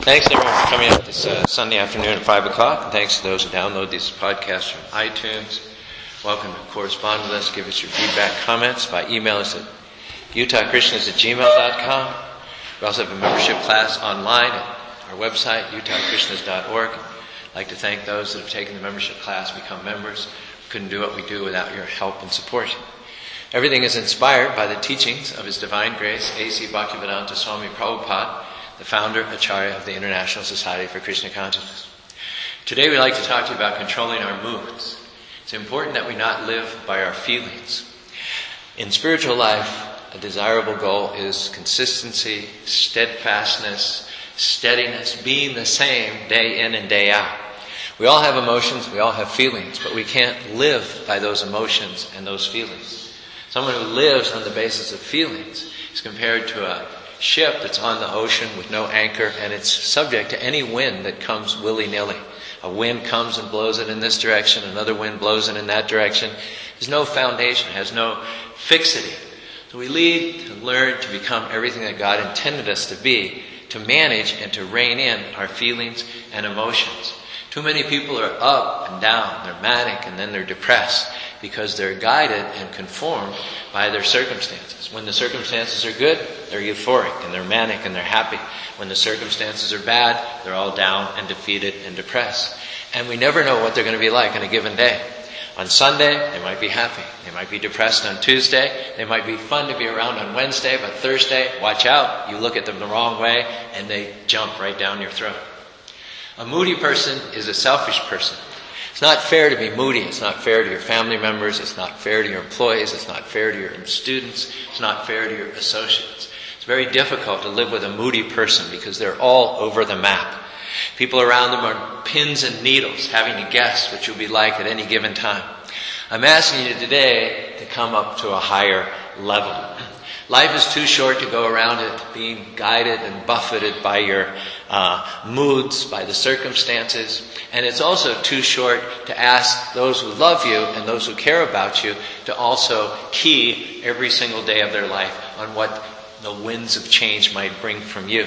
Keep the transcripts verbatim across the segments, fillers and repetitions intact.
Thanks everyone for coming out this uh, Sunday afternoon at five o'clock. And thanks to those who download these podcasts from iTunes. Welcome to correspond with us. Give us your feedback, comments by email us at utah christians at gmail dot com. We also have a membership class online at our website, utah christians dot org. I'd like to thank those that have taken the membership class, become members. We couldn't do what we do without your help and support. Everything is inspired by the teachings of His Divine Grace, A C Bhaktivedanta Swami Prabhupada, the founder, Acharya of the International Society for Krishna Consciousness. Today we'd like to talk to you about controlling our moods. It's important that we not live by our feelings. In spiritual life, a desirable goal is consistency, steadfastness, steadiness, being the same day in and day out. We all have emotions, we all have feelings, but we can't live by those emotions and those feelings. Someone who lives on the basis of feelings is compared to a ship that's on the ocean with no anchor, and it's subject to any wind that comes willy-nilly. A wind comes and blows it in this direction, another wind blows it in that direction. There's no foundation, has no fixity. So we need to learn to become everything that God intended us to be, to manage and to rein in our feelings and emotions. Too many people are up and down, they're manic and then they're depressed because they're guided and conformed by their circumstances. When the circumstances are good, they're euphoric and they're manic and they're happy. When the circumstances are bad, they're all down and defeated and depressed. And we never know what they're going to be like on a given day. On Sunday, they might be happy. They might be depressed on Tuesday. They might be fun to be around on Wednesday, but Thursday, watch out. You look at them the wrong way and they jump right down your throat. A moody person is a selfish person. It's not fair to be moody. It's not fair to your family members. It's not fair to your employees. It's not fair to your students. It's not fair to your associates. It's very difficult to live with a moody person because they're all over the map. People around them are pins and needles, having to guess what you'll be like at any given time. I'm asking you today to come up to a higher level. Life is too short to go around it being guided and buffeted by your uh, moods, by the circumstances. And it's also too short to ask those who love you and those who care about you to also key every single day of their life on what the winds of change might bring from you.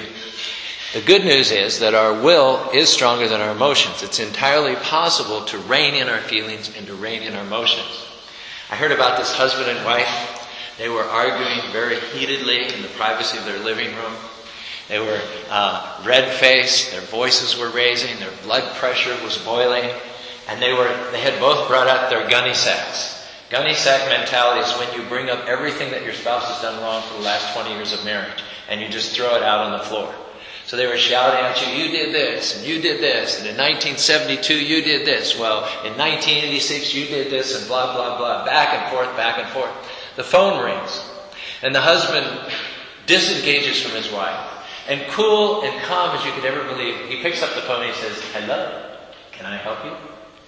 The good news is that our will is stronger than our emotions. It's entirely possible to rein in our feelings and to rein in our emotions. I heard about this husband and wife. They were arguing very heatedly in the privacy of their living room. They were uh, red-faced, their voices were raising, their blood pressure was boiling, and they were they had both brought out their gunny sacks. Gunny sack mentality is when you bring up everything that your spouse has done wrong for the last twenty years of marriage, and you just throw it out on the floor. So they were shouting at you, you did this, and you did this, and in nineteen seventy-two you did this, well, in nineteen eighty-six you did this, and blah, blah, blah, back and forth, back and forth. The phone rings, and the husband disengages from his wife. And cool and calm as you could ever believe, he picks up the phone and he says, hello, can I help you?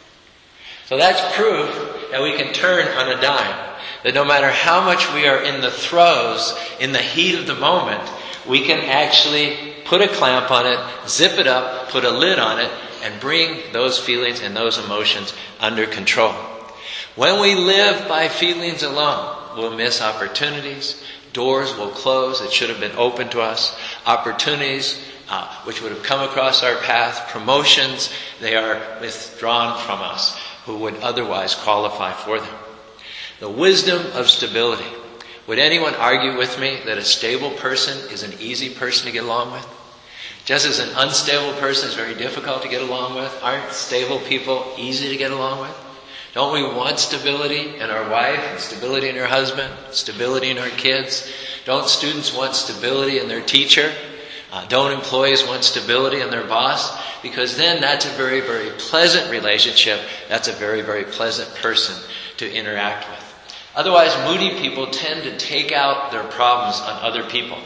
So that's proof that we can turn on a dime. That no matter how much we are in the throes, in the heat of the moment, we can actually put a clamp on it, zip it up, put a lid on it, and bring those feelings and those emotions under control. When we live by feelings alone, we'll miss opportunities. Doors will close that should have been open to us. Opportunities uh, which would have come across our path. Promotions, they are withdrawn from us who would otherwise qualify for them. The wisdom of stability. Would anyone argue with me that a stable person is an easy person to get along with? Just as an unstable person is very difficult to get along with, aren't stable people easy to get along with? Don't we want stability in our wife and stability in our husband, stability in our kids? Don't students want stability in their teacher? Uh, don't employees want stability in their boss? Because then that's a very, very pleasant relationship. That's a very, very pleasant person to interact with. Otherwise, moody people tend to take out their problems on other people.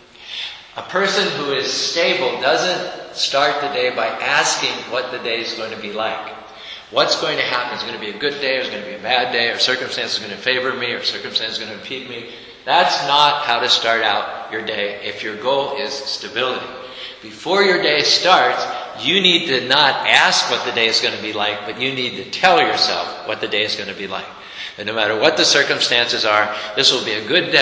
A person who is stable doesn't start the day by asking what the day is going to be like. What's going to happen? Is it going to be a good day? Or is it going to be a bad day? Or circumstances are going to favor me? Or circumstances are going to impede me? That's not how to start out your day if your goal is stability. Before your day starts, you need to not ask what the day is going to be like, but you need to tell yourself what the day is going to be like. And no matter what the circumstances are, this will be a good day.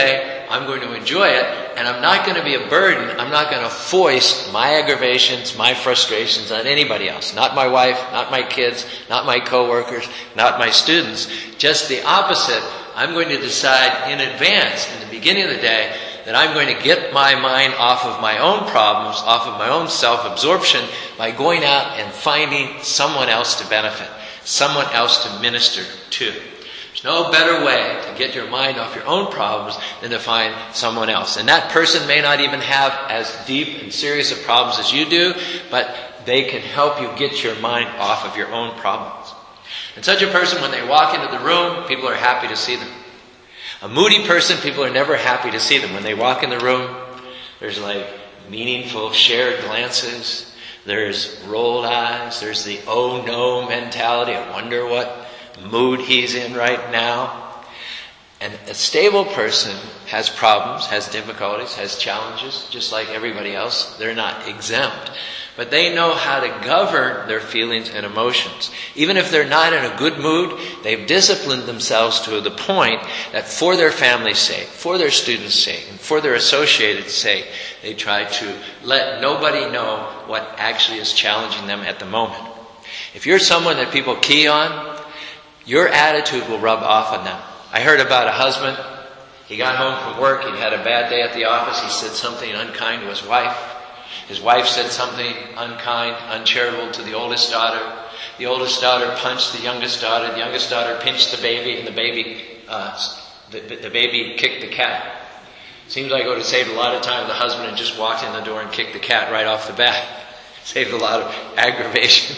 I'm going to enjoy it, and I'm not going to be a burden. I'm not going to foist my aggravations, my frustrations on anybody else. Not my wife, not my kids, not my coworkers, not my students. Just the opposite. I'm going to decide in advance, in the beginning of the day, that I'm going to get my mind off of my own problems, off of my own self-absorption, by going out and finding someone else to benefit, someone else to minister to. There's no better way to get your mind off your own problems than to find someone else. And that person may not even have as deep and serious of problems as you do, but they can help you get your mind off of your own problems. And such a person, when they walk into the room, people are happy to see them. A moody person, people are never happy to see them. When they walk in the room, there's like meaningful shared glances. There's rolled eyes. There's the oh no mentality. I wonder what mood he's in right now. And a stable person has problems, has difficulties, has challenges, just like everybody else. They're not exempt. But they know how to govern their feelings and emotions. Even if they're not in a good mood, they've disciplined themselves to the point that for their family's sake, for their students' sake, and for their associates' sake, they try to let nobody know what actually is challenging them at the moment. If you're someone that people key on, your attitude will rub off on them. I heard about a husband. He got home from work. He'd had a bad day at the office. He said something unkind to his wife. His wife said something unkind, uncharitable to the oldest daughter. The oldest daughter punched the youngest daughter. The youngest daughter pinched the baby, and the baby, uh, the, the baby kicked the cat. Seems like it would have saved a lot of time if the husband had just walked in the door and kicked the cat right off the bat. Saved a lot of aggravation.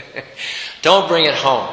Don't bring it home.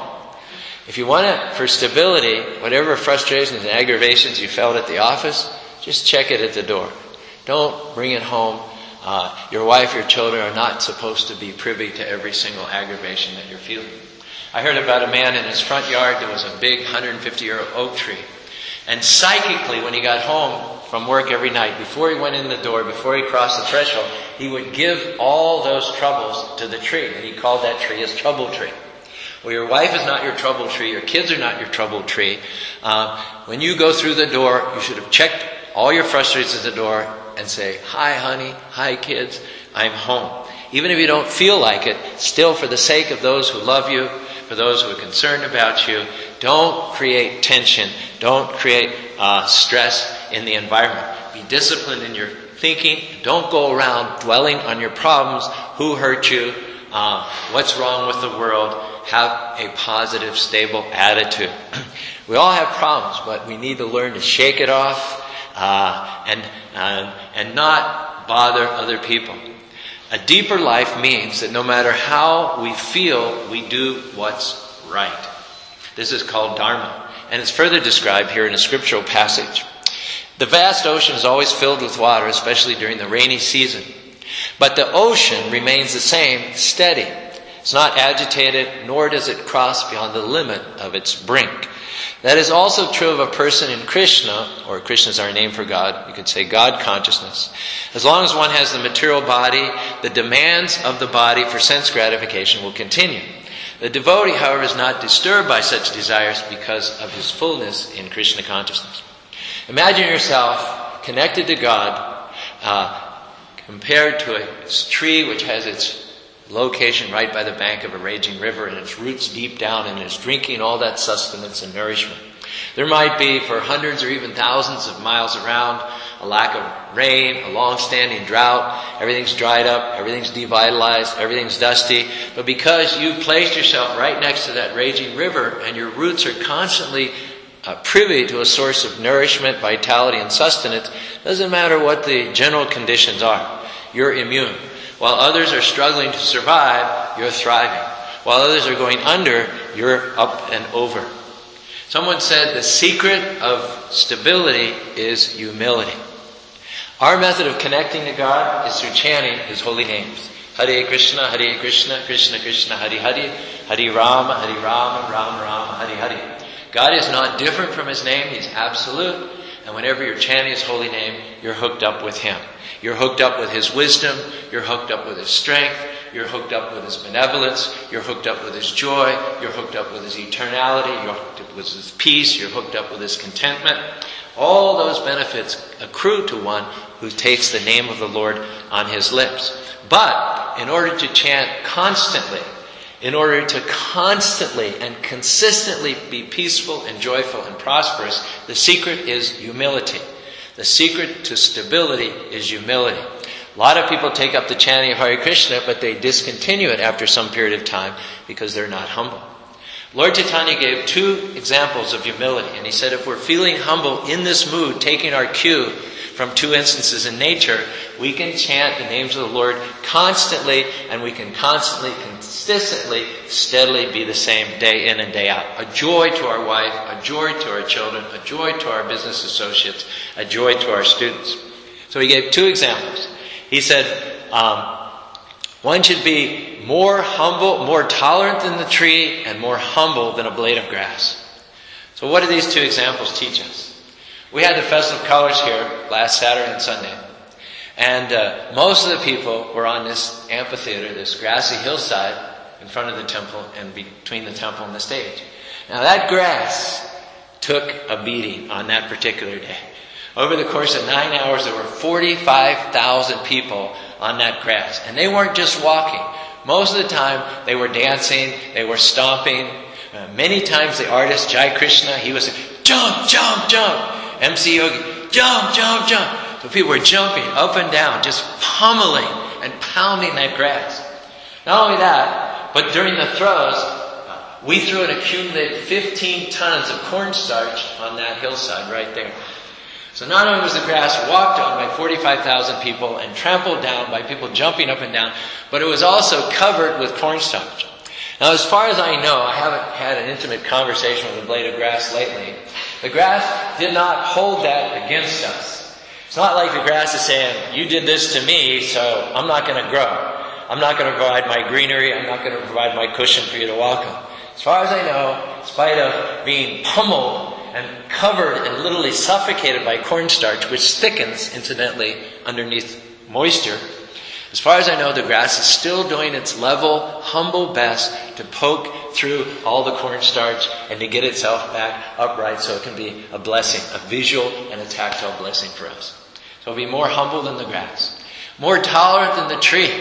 If you want it for stability, whatever frustrations and aggravations you felt at the office, just check it at the door. Don't bring it home. Uh, your wife, your children are not supposed to be privy to every single aggravation that you're feeling. I heard about a man in his front yard. There was a big one hundred fifty year old oak tree. And psychically, when he got home from work every night, before he went in the door, before he crossed the threshold, he would give all those troubles to the tree. And he called that tree his trouble tree. Well, your wife is not your trouble tree. Your kids are not your trouble tree. Uh, when you go through the door, you should have checked all your frustrations at the door and say, hi, honey. Hi, kids. I'm home. Even if you don't feel like it, still for the sake of those who love you, for those who are concerned about you, don't create tension. Don't create uh, stress in the environment. Be disciplined in your thinking. Don't go around dwelling on your problems. Who hurt you? Uh, what's wrong with the world? Have a positive, stable attitude. We all have problems, but we need to learn to shake it off uh, and uh, and not bother other people. A deeper life means that no matter how we feel, we do what's right. This is called dharma, and it's further described here in a scriptural passage. The vast ocean is always filled with water, especially during the rainy season. But the ocean remains the same, steady. It's not agitated, nor does it cross beyond the limit of its brink. That is also true of a person in Krishna, or Krishna is our name for God. You could say God consciousness. As long as one has the material body, the demands of the body for sense gratification will continue. The devotee, however, is not disturbed by such desires because of his fullness in Krishna consciousness. Imagine yourself connected to God, uh, compared to a tree which has its location right by the bank of a raging river and its roots deep down and is drinking all that sustenance and nourishment. There might be, for hundreds or even thousands of miles around, a lack of rain, a long-standing drought. Everything's dried up, everything's devitalized, everything's dusty. But because you placed yourself right next to that raging river and your roots are constantly uh, privy to a source of nourishment, vitality, and sustenance, doesn't matter what the general conditions are. You're immune. While others are struggling to survive, you're thriving. While others are going under, you're up and over. Someone said the secret of stability is humility. Our method of connecting to God is through chanting His holy names. Hare Krishna, Hare Krishna, Krishna Krishna, Hare Hare, Hare Rama, Hare Rama, Rama Rama, Hare Hare. God is not different from His name. He's absolute. And whenever you're chanting His holy name, you're hooked up with Him. You're hooked up with His wisdom. You're hooked up with His strength. You're hooked up with His benevolence. You're hooked up with His joy. You're hooked up with His eternality. You're hooked up with His peace. You're hooked up with His contentment. All those benefits accrue to one who takes the name of the Lord on his lips. But in order to chant constantly, in order to constantly and consistently be peaceful and joyful and prosperous, the secret is humility. The secret to stability is humility. A lot of people take up the chanting of Hare Krishna, but they discontinue it after some period of time because they're not humble. Lord Chaitanya gave two examples of humility, and he said if we're feeling humble in this mood, taking our cue from two instances in nature, we can chant the names of the Lord constantly, and we can constantly, consistently, steadily be the same day in and day out. A joy to our wife, a joy to our children, a joy to our business associates, a joy to our students. So he gave two examples. He said, um, one should be more humble, more tolerant than the tree, and more humble than a blade of grass. So what do these two examples teach us? We had the Festival of Colors here last Saturday and Sunday. And uh, most of the people were on this amphitheater, this grassy hillside in front of the temple and between the temple and the stage. Now that grass took a beating on that particular day. Over the course of nine hours, there were forty-five thousand people on that grass. And they weren't just walking. Most of the time, they were dancing, they were stomping. Uh, many times the artist, Jai Krishna, he was saying, jump, jump, jump. M C Yogi, jump, jump, jump. So people were jumping up and down, just pummeling and pounding that grass. Not only that, but during the throws, we threw an accumulated fifteen tons of cornstarch on that hillside right there. So not only was the grass walked on by forty-five thousand people and trampled down by people jumping up and down, but it was also covered with cornstarch. Now, as far as I know, I haven't had an intimate conversation with a blade of grass lately. The grass did not hold that against us. It's not like the grass is saying, you did this to me, so I'm not going to grow. I'm not going to provide my greenery. I'm not going to provide my cushion for you to walk on. As far as I know, in spite of being pummeled and covered and literally suffocated by cornstarch, which thickens, incidentally, underneath moisture, as far as I know, the grass is still doing its level, humble best to poke through all the cornstarch and to get itself back upright so it can be a blessing, a visual and a tactile blessing for us. So be more humble than the grass. More tolerant than the tree.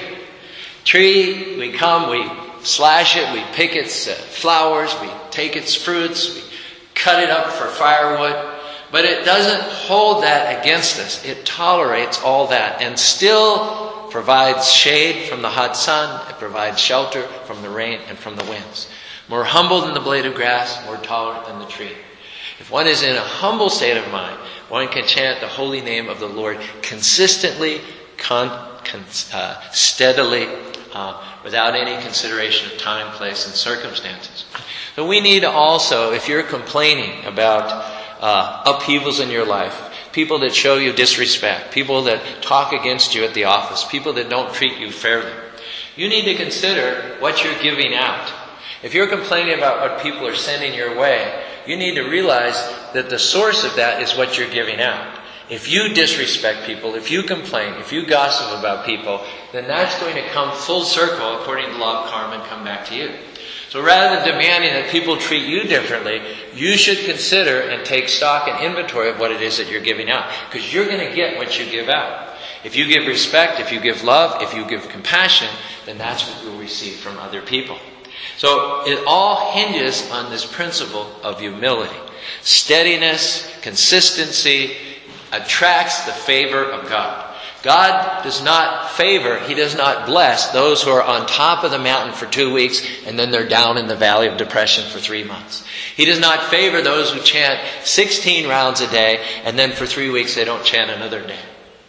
Tree, we come, we slash it, we pick its uh, flowers, we take its fruits, we cut it up for firewood. But it doesn't hold that against us. It tolerates all that and still provides shade from the hot sun. It provides shelter from the rain and from the winds. More humble than the blade of grass, more tolerant than the tree. If one is in a humble state of mind, one can chant the holy name of the Lord consistently, con, con, uh, steadily, uh, without any consideration of time, place, and circumstances. So we need also, if you're complaining about uh, upheavals in your life, people that show you disrespect, people that talk against you at the office, people that don't treat you fairly, you need to consider what you're giving out. If you're complaining about what people are sending your way, you need to realize that the source of that is what you're giving out. If you disrespect people, if you complain, if you gossip about people, then that's going to come full circle according to the law of karma and come back to you. So rather than demanding that people treat you differently, you should consider and take stock and inventory of what it is that you're giving out. Because you're going to get what you give out. If you give respect, if you give love, if you give compassion, then that's what you'll receive from other people. So it all hinges on this principle of humility. Steadiness, consistency attracts the favor of God. God does not favor, He does not bless those who are on top of the mountain for two weeks and then they're down in the valley of depression for three months. He does not favor those who chant sixteen rounds a day and then for three weeks they don't chant another day.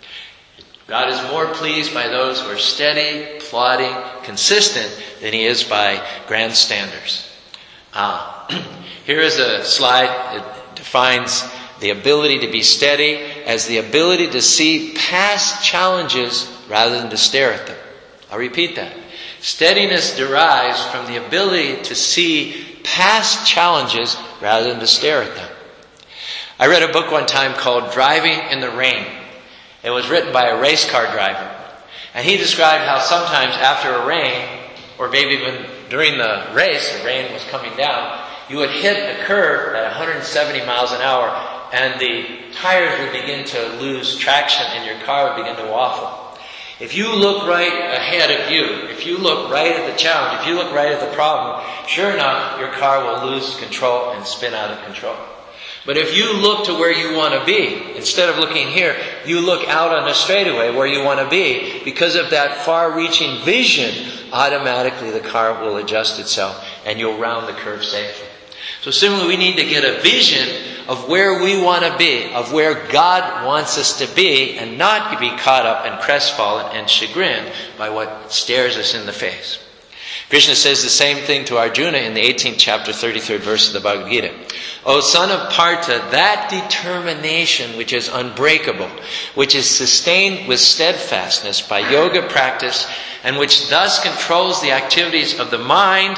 God is more pleased by those who are steady, plodding, consistent than He is by grandstanders. Uh, here is a slide that defines the ability to be steady as the ability to see past challenges rather than to stare at them. I'll repeat that. Steadiness derives from the ability to see past challenges rather than to stare at them. I read a book one time called Driving in the Rain. It was written by a race car driver. And he described how sometimes after a rain, or maybe even during the race, the rain was coming down, you would hit a curve at one hundred seventy miles an hour and the tires would begin to lose traction and your car would begin to waffle. If you look right ahead of you, if you look right at the challenge, if you look right at the problem, sure enough, your car will lose control and spin out of control. But if you look to where you want to be, instead of looking here, you look out on the straightaway where you want to be, because of that far-reaching vision, automatically the car will adjust itself and you'll round the curve safely. So similarly, we need to get a vision of where we want to be, of where God wants us to be, and not to be caught up and crestfallen and chagrined by what stares us in the face. Krishna says the same thing to Arjuna in the eighteenth chapter, thirty-third verse of the Bhagavad Gita. O son of Partha, that determination which is unbreakable, which is sustained with steadfastness by yoga practice, and which thus controls the activities of the mind,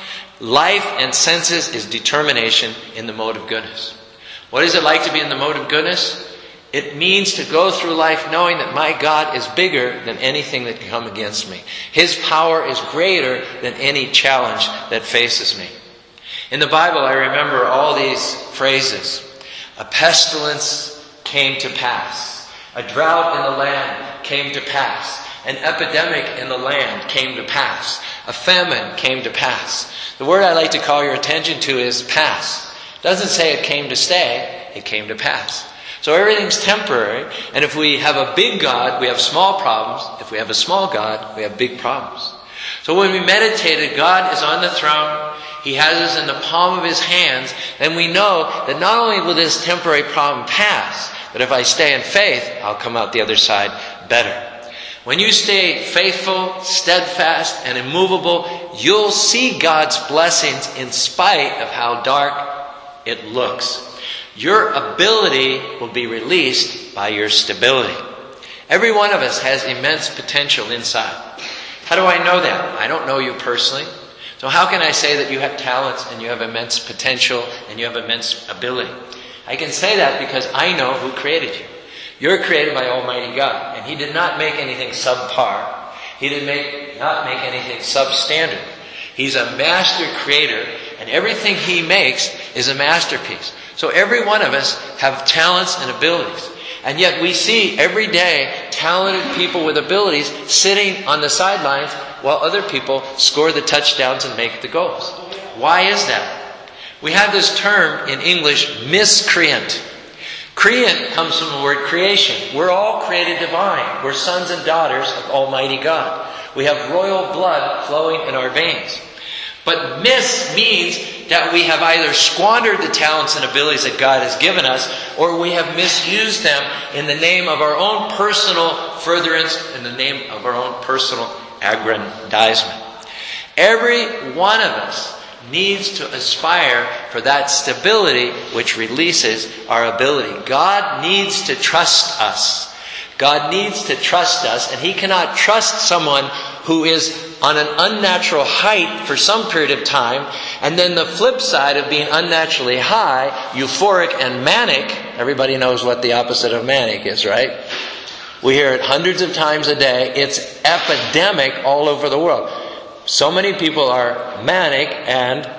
life, and senses, is determination in the mode of goodness. What is it like to be in the mode of goodness? It means to go through life knowing that my God is bigger than anything that can come against me. His power is greater than any challenge that faces me. In the Bible, I remember all these phrases. A pestilence came to pass. A drought in the land came to pass. An epidemic in the land came to pass. A famine came to pass. The word I like to call your attention to is pass. It doesn't say it came to stay, it came to pass. So everything's temporary, and if we have a big God, we have small problems. If we have a small God, we have big problems. So when we meditated, God is on the throne. He has us in the palm of His hands. Then we know that not only will this temporary problem pass, but if I stay in faith, I'll come out the other side better. When you stay faithful, steadfast, and immovable, you'll see God's blessings in spite of how dark it looks. Your ability will be released by your stability. Every one of us has immense potential inside. How do I know that? I don't know you personally. So how can I say that you have talents and you have immense potential and you have immense ability? I can say that because I know who created you. You're created by Almighty God, and He did not make anything subpar. He did make, not make anything substandard. He's a master creator, and everything He makes is a masterpiece. So every one of us have talents and abilities. And yet we see every day talented people with abilities sitting on the sidelines while other people score the touchdowns and make the goals. Why is that? We have this term in English, miscreant. Creant comes from the word creation. We're all created divine. We're sons and daughters of Almighty God. We have royal blood flowing in our veins. But mis means that we have either squandered the talents and abilities that God has given us, or we have misused them in the name of our own personal furtherance, in the name of our own personal aggrandizement. Every one of us needs to aspire for that stability which releases our ability. God needs to trust us. God needs to trust us, and He cannot trust someone who is on an unnatural height for some period of time, and then the flip side of being unnaturally high, euphoric and manic. Everybody knows what the opposite of manic is, right? We hear it hundreds of times a day. It's epidemic all over the world. So many people are manic and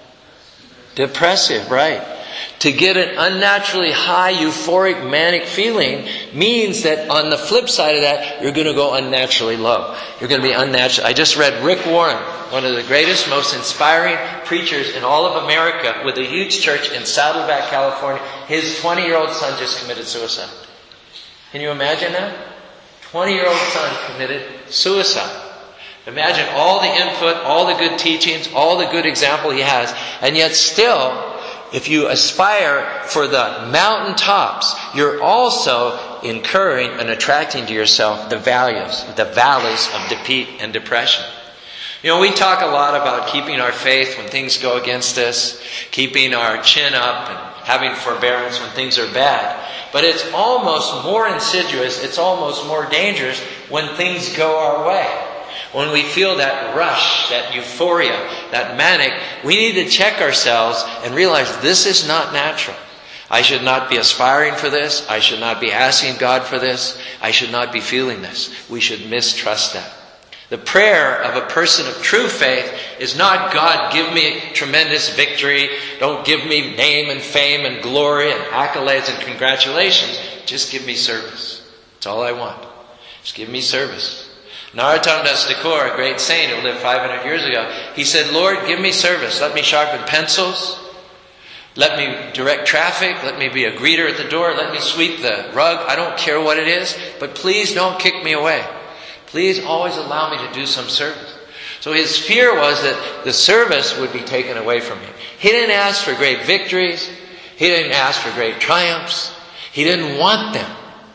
depressive, right? To get an unnaturally high, euphoric, manic feeling means that on the flip side of that, you're going to go unnaturally low. You're going to be unnatural. I just read Rick Warren, one of the greatest, most inspiring preachers in all of America, with a huge church in Saddleback, California. His twenty-year-old son just committed suicide. Can you imagine that? twenty-year-old son committed suicide. Imagine all the input, all the good teachings, all the good example he has, and yet still, if you aspire for the mountaintops, you're also incurring and attracting to yourself the values, the valleys of defeat and depression. You know, we talk a lot about keeping our faith when things go against us, keeping our chin up and having forbearance when things are bad. But it's almost more insidious, it's almost more dangerous when things go our way. When we feel that rush, that euphoria, that manic, we need to check ourselves and realize this is not natural. I should not be aspiring for this. I should not be asking God for this. I should not be feeling this. We should mistrust that. The prayer of a person of true faith is not, God, give me tremendous victory. Don't give me name and fame and glory and accolades and congratulations. Just give me service. That's all I want. Just give me service. Narottam Das Thakur, a great saint who lived five hundred years ago, he said, Lord, give me service. Let me sharpen pencils. Let me direct traffic. Let me be a greeter at the door. Let me sweep the rug. I don't care what it is, but please don't kick me away. Please always allow me to do some service. So his fear was that the service would be taken away from him. He didn't ask for great victories. He didn't ask for great triumphs. He didn't want them.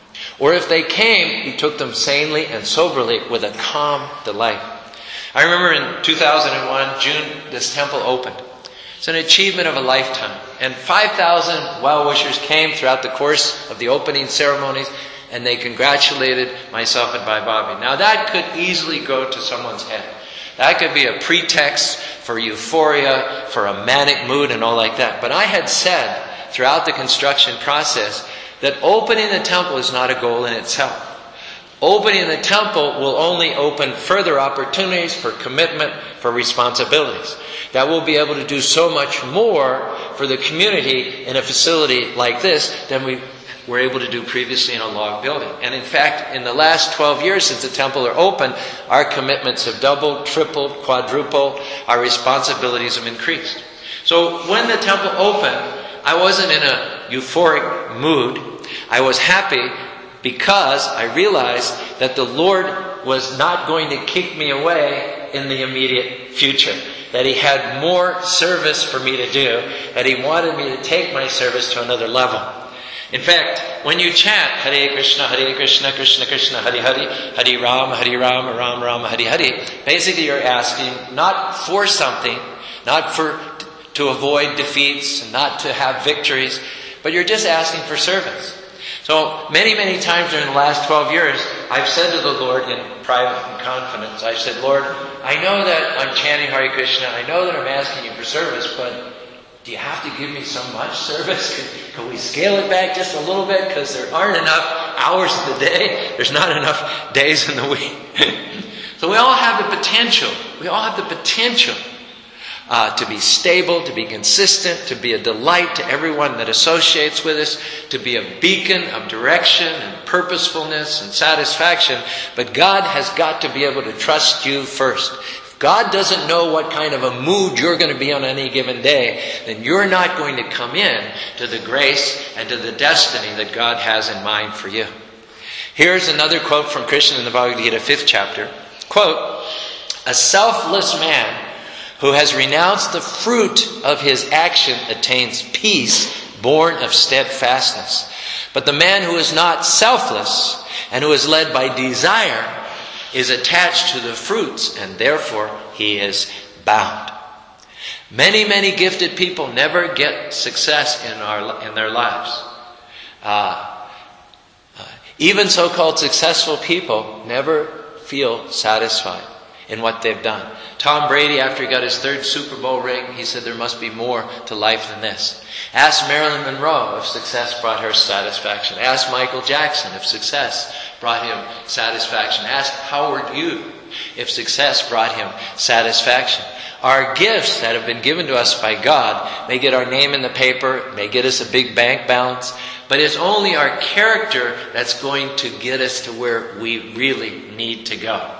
Or if they came, he took them sanely and soberly with a calm delight. I remember in two thousand one, June, this temple opened. It's an achievement of a lifetime. And five thousand well-wishers came throughout the course of the opening ceremonies, and they congratulated myself and Bhai Bobby. Now that could easily go to someone's head. That could be a pretext for euphoria, for a manic mood and all like that. But I had said throughout the construction process that opening the temple is not a goal in itself. Opening the temple will only open further opportunities for commitment, for responsibilities. That we'll be able to do so much more for the community in a facility like this than we were able to do previously in a log building. And in fact, in the last twelve years since the temple are open, our commitments have doubled, tripled, quadrupled. Our responsibilities have increased. So when the temple opened, I wasn't in a euphoric mood. I was happy because I realized that the Lord was not going to kick me away in the immediate future. That He had more service for me to do. That He wanted me to take my service to another level. In fact, when you chant Hare Krishna, Hare Krishna, Krishna Krishna, Hare Hare, Hare Ram, Hare Ram, Ram Ram, Hare Hare, basically you're asking not for something, not for to avoid defeats, and not to have victories, but you're just asking for service. So many, many times during the last twelve years, I've said to the Lord in private and confidence, I said, Lord, I know that I'm chanting Hare Krishna, I know that I'm asking you for service, but do you have to give me so much service? Can, can we scale it back just a little bit? Because there aren't enough hours in the day. There's not enough days in the week. So we all have the potential. We all have the potential uh, to be stable, to be consistent, to be a delight to everyone that associates with us, to be a beacon of direction and purposefulness and satisfaction. But God has got to be able to trust you first. God doesn't know what kind of a mood you're going to be on any given day, then you're not going to come in to the grace and to the destiny that God has in mind for you. Here's another quote from Krishna in the Bhagavad Gita, fifth chapter. Quote, a selfless man who has renounced the fruit of his action attains peace born of steadfastness. But the man who is not selfless and who is led by desire is attached to the fruits, and therefore he is bound. Many, many gifted people never get success in our in their lives. Uh, uh, even so-called successful people never feel satisfied in what they've done. Tom Brady, after he got his third Super Bowl ring, he said there must be more to life than this. Ask Marilyn Monroe if success brought her satisfaction. Ask Michael Jackson if success brought him satisfaction. Ask Howard Hughes if success brought him satisfaction. Our gifts that have been given to us by God may get our name in the paper, may get us a big bank balance, but it's only our character that's going to get us to where we really need to go.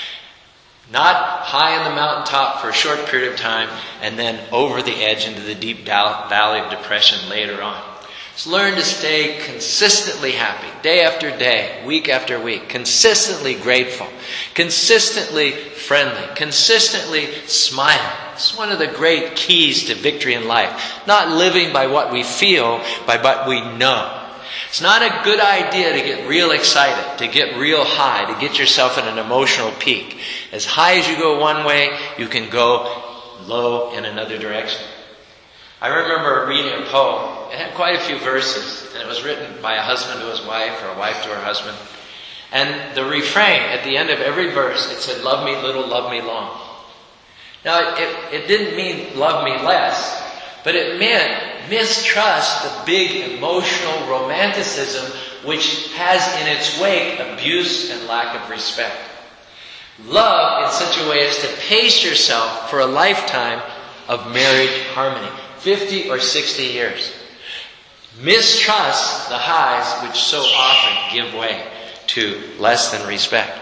Not high on the mountaintop for a short period of time and then over the edge into the deep valley of depression later on. So learn to stay consistently happy, day after day, week after week, consistently grateful, consistently friendly, consistently smiling. It's one of the great keys to victory in life. Not living by what we feel, by what we know. It's not a good idea to get real excited, to get real high, to get yourself in an emotional peak. As high as you go one way, you can go low in another direction. I remember reading a poem. It had quite a few verses, and it was written by a husband to his wife or a wife to her husband. And the refrain at the end of every verse, it said, love me little, love me long. Now, it, it didn't mean love me less, but it meant mistrust the big emotional romanticism which has in its wake abuse and lack of respect. Love in such a way as to pace yourself for a lifetime of marriage harmony. fifty or sixty years. Mistrust the highs which so often give way to less than respect.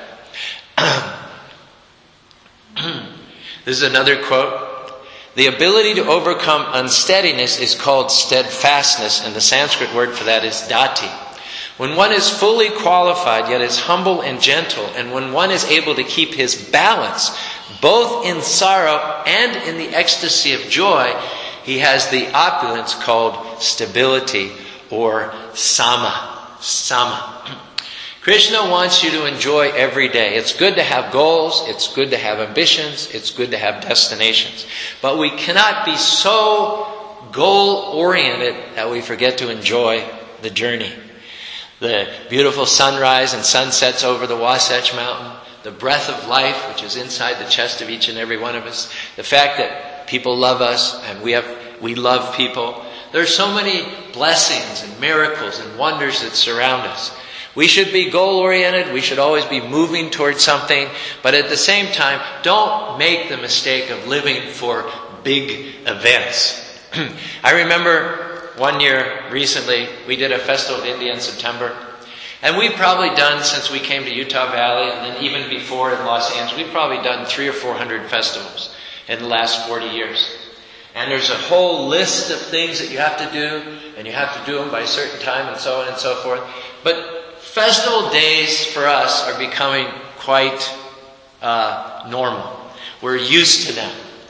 This is another quote. The ability to overcome unsteadiness is called steadfastness, and the Sanskrit word for that is dati. When one is fully qualified, yet is humble and gentle, and when one is able to keep his balance, both in sorrow and in the ecstasy of joy, he has the opulence called stability or sama. Sama. Krishna wants you to enjoy every day. It's good to have goals. It's good to have ambitions. It's good to have destinations. But we cannot be so goal-oriented that we forget to enjoy the journey. The beautiful sunrise and sunsets over the Wasatch Mountain, the breath of life which is inside the chest of each and every one of us, the fact that people love us and we have we love people. There are so many blessings and miracles and wonders that surround us. We should be goal-oriented. We should always be moving towards something. But at the same time, don't make the mistake of living for big events. I remember one year recently, we did a Festival of India in September. And we've probably done, since we came to Utah Valley, and then even before in Los Angeles, we've probably done three or four hundred festivals in the last forty years. And there's a whole list of things that you have to do, and you have to do them by a certain time, and so on and so forth. But festival days for us are becoming quite uh, normal. We're used to them.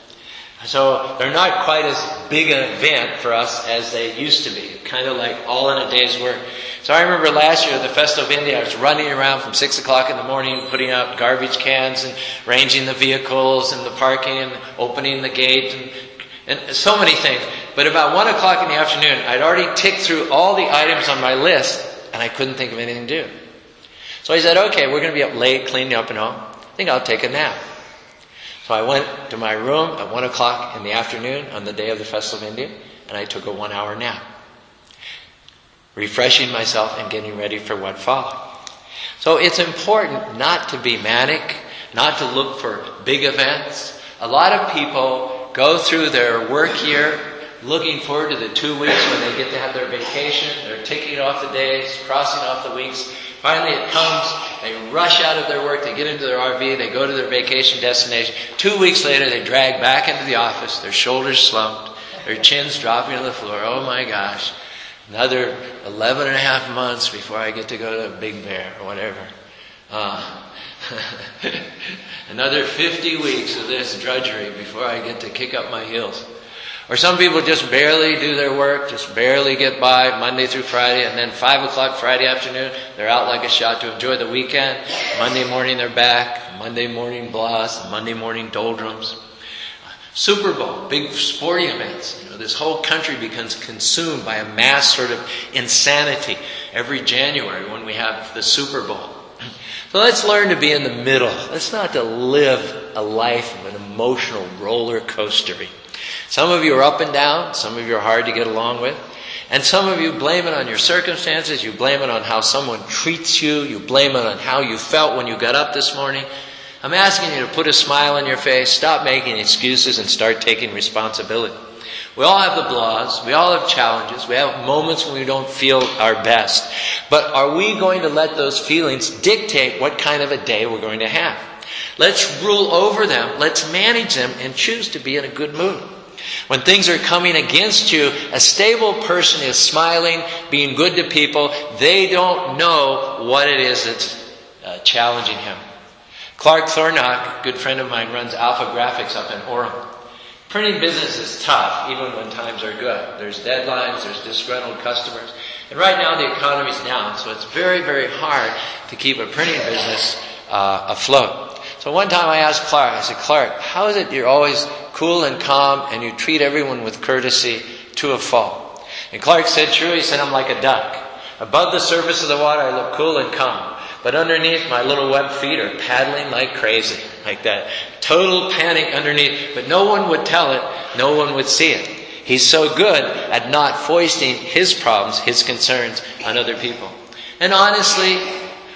So they're not quite as big an event for us as they used to be. Kind of like all in a day's work. So I remember last year at the Festival of India, I was running around from six o'clock in the morning, putting out garbage cans and arranging the vehicles and the parking and opening the gate and, and so many things. But about one o'clock in the afternoon, I'd already ticked through all the items on my list and I couldn't think of anything to do. So I said, okay, we're going to be up late cleaning up and all. I think I'll take a nap. So I went to my room at one o'clock in the afternoon on the day of the Festival of India, and I took a one hour nap, refreshing myself and getting ready for what followed. So it's important not to be manic, not to look for big events. A lot of people go through their work year looking forward to the two weeks when they get to have their vacation. They're ticking off the days, crossing off the weeks. Finally it comes, they rush out of their work, they get into their R V, they go to their vacation destination. Two weeks later they drag back into the office, their shoulders slumped, their chins dropping to the floor. Oh my gosh, another eleven and a half months before I get to go to Big Bear or whatever. Uh, another fifty weeks of this drudgery before I get to kick up my heels. Or some people just barely do their work, just barely get by Monday through Friday, and then five o'clock Friday afternoon, they're out like a shot to enjoy the weekend. Monday morning they're back. Monday morning blast, Monday morning doldrums. Super Bowl, big sporting events. You know, this whole country becomes consumed by a mass sort of insanity every January when we have the Super Bowl. So let's learn to be in the middle. Let's not to live a life of an emotional roller coastery. Some of you are up and down. Some of you are hard to get along with. And some of you blame it on your circumstances. You blame it on how someone treats you. You blame it on how you felt when you got up this morning. I'm asking you to put a smile on your face, stop making excuses, and start taking responsibility. We all have the blahs. We all have challenges. We have moments when we don't feel our best. But are we going to let those feelings dictate what kind of a day we're going to have? Let's rule over them. Let's manage them and choose to be in a good mood. When things are coming against you, a stable person is smiling, being good to people. They don't know what it is that's uh, challenging him. Clark Thornock, a good friend of mine, runs Alpha Graphics up in Orem. Printing business is tough, even when times are good. There's deadlines, there's disgruntled customers. And right now the economy's down, so it's very, very hard to keep a printing business uh, afloat. So one time I asked Clark, I said, Clark, how is it you're always cool and calm and you treat everyone with courtesy to a fault? And Clark said, true, he said, I'm like a duck. Above the surface of the water I look cool and calm. But underneath my little web feet are paddling like crazy. Like that. Total panic underneath. But no one would tell it. No one would see it. He's so good at not foisting his problems, his concerns on other people. And honestly,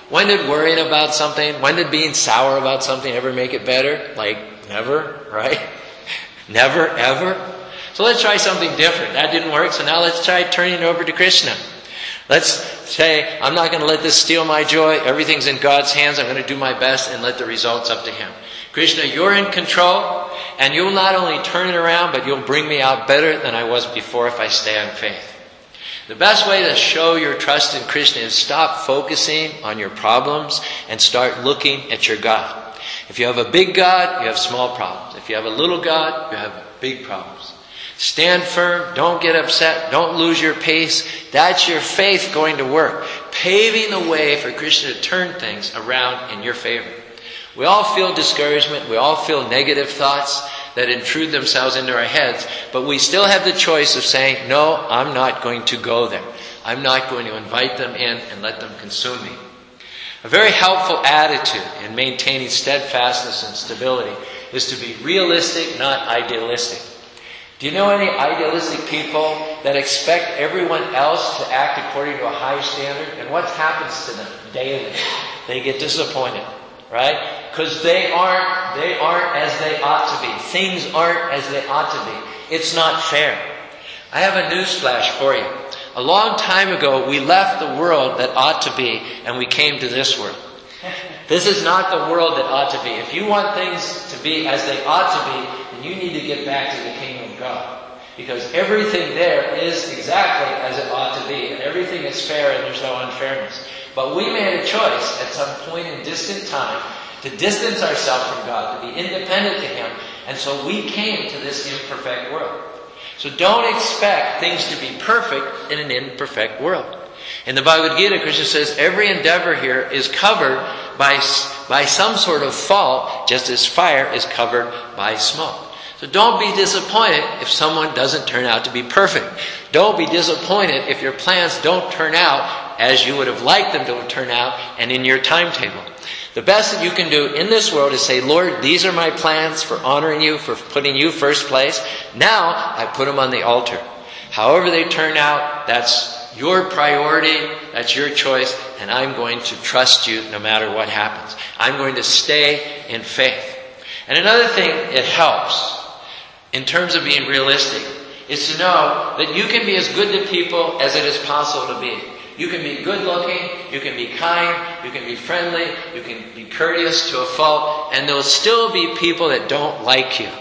When did worrying about something, when did being sour about something ever make it better? Like, never, right? Never, ever. So let's try something different. That didn't work, so now let's try turning it over to Krishna. Let's say, I'm not going to let this steal my joy. Everything's in God's hands. I'm going to do my best and let the results up to Him. Krishna, you're in control, and you'll not only turn it around, but you'll bring me out better than I was before if I stay on faith. The best way to show your trust in Krishna is stop focusing on your problems and start looking at your God. If you have a big God, you have small problems. If you have a little God, you have big problems. Stand firm. Don't get upset. Don't lose your pace. That's your faith going to work, paving the way for Krishna to turn things around in your favor. We all feel discouragement. We all feel negative thoughts that intrude themselves into our heads, but we still have the choice of saying, no, I'm not going to go there. I'm not going to invite them in and let them consume me. A very helpful attitude in maintaining steadfastness and stability is to be realistic, not idealistic. Do you know any idealistic people that expect everyone else to act according to a high standard? And what happens to them daily? They get disappointed, right? Because they aren't, they aren't as they ought to be. Things aren't as they ought to be. It's not fair. I have a newsflash for you. A long time ago, we left the world that ought to be, and we came to this world. This is not the world that ought to be. If you want things to be as they ought to be, then you need to get back to the kingdom of God. Because everything there is exactly as it ought to be, and everything is fair and there's no unfairness. But we made a choice at some point in distant time to distance ourselves from God, to be independent to Him, and so we came to this imperfect world. So don't expect things to be perfect in an imperfect world. In the Bhagavad Gita, Krishna says every endeavor here is covered by, by some sort of fault, just as fire is covered by smoke. So don't be disappointed if someone doesn't turn out to be perfect. Don't be disappointed if your plans don't turn out as you would have liked them to turn out and in your timetable. The best that you can do in this world is say, Lord, these are my plans for honoring you, for putting you first place. Now I put them on the altar. However they turn out, that's your priority, that's your choice, and I'm going to trust you no matter what happens. I'm going to stay in faith. And another thing it helps in terms of being realistic is to know that you can be as good to people as it is possible to be. You can be good looking, you can be kind, you can be friendly, you can be courteous to a fault, and there'll still be people that don't like you.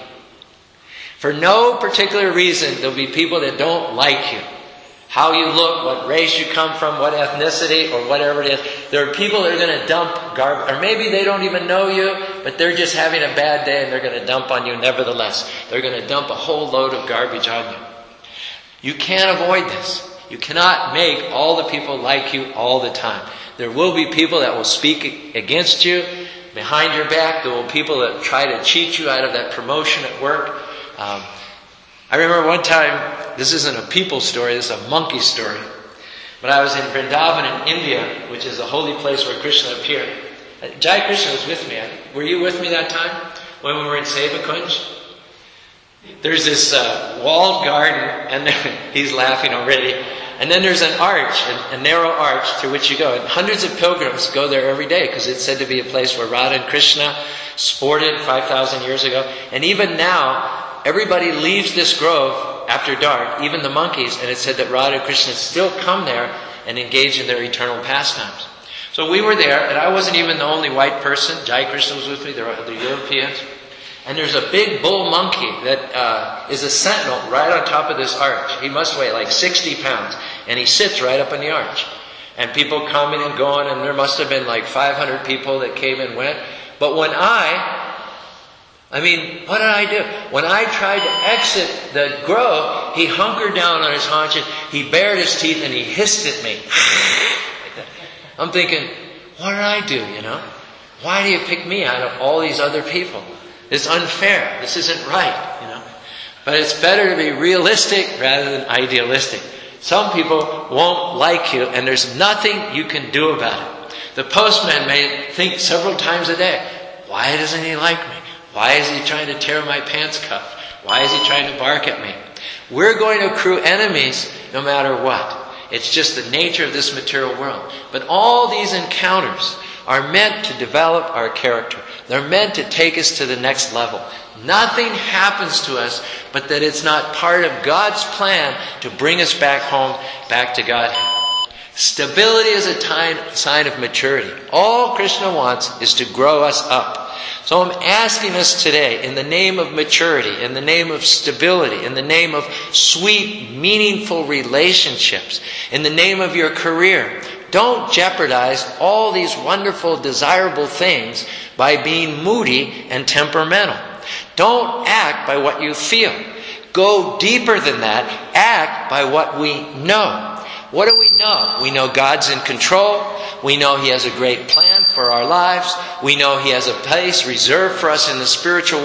For no particular reason, there'll be people that don't like you. How you look, what race you come from, what ethnicity, or whatever it is. There are people that are going to dump garbage, or maybe they don't even know you, but they're just having a bad day and they're going to dump on you nevertheless. They're going to dump a whole load of garbage on you. You can't avoid this. You cannot make all the people like you all the time. There will be people that will speak against you behind your back. There will be people that try to cheat you out of that promotion at work. Um, I remember one time, this isn't a people story, this is a monkey story. But I was in Vrindavan in India, which is the holy place where Krishna appeared. Jai Krishna was with me. Were you with me that time when we were in Seva Kunj? There's this uh, walled garden, and he's laughing already. And then there's an arch, a, a narrow arch through which you go. And hundreds of pilgrims go there every day because it's said to be a place where Radha and Krishna sported five thousand years ago. And even now, everybody leaves this grove after dark, even the monkeys, and it's said that Radha and Krishna still come there and engage in their eternal pastimes. So we were there, and I wasn't even the only white person. Jai Krishna was with me, there were other Europeans. And there's a big bull monkey that uh, is a sentinel right on top of this arch. He must weigh like sixty pounds. And he sits right up in the arch. And people coming and going, and there must have been like five hundred people that came and went. But when I, I mean, what did I do? When I tried to exit the grove, he hunkered down on his haunches, he bared his teeth, and he hissed at me. I'm thinking, what did I do, you know? Why do you pick me out of all these other people? It's unfair. This isn't right, you know. But it's better to be realistic rather than idealistic. Some people won't like you, and there's nothing you can do about it. The postman may think several times a day, why doesn't he like me? Why is he trying to tear my pants cuff? Why is he trying to bark at me? We're going to accrue enemies no matter what. It's just the nature of this material world. But all these encounters are meant to develop our character. They're meant to take us to the next level. Nothing happens to us but that it's not part of God's plan to bring us back home, back to God. Stability is a time, sign of maturity. All Krishna wants is to grow us up. So I'm asking us today, in the name of maturity, in the name of stability, in the name of sweet, meaningful relationships, in the name of your career, don't jeopardize all these wonderful, desirable things by being moody and temperamental. Don't act by what you feel. Go deeper than that. Act by what we know. What do we know? We know God's in control. We know He has a great plan for our lives. We know He has a place reserved for us in the spiritual world.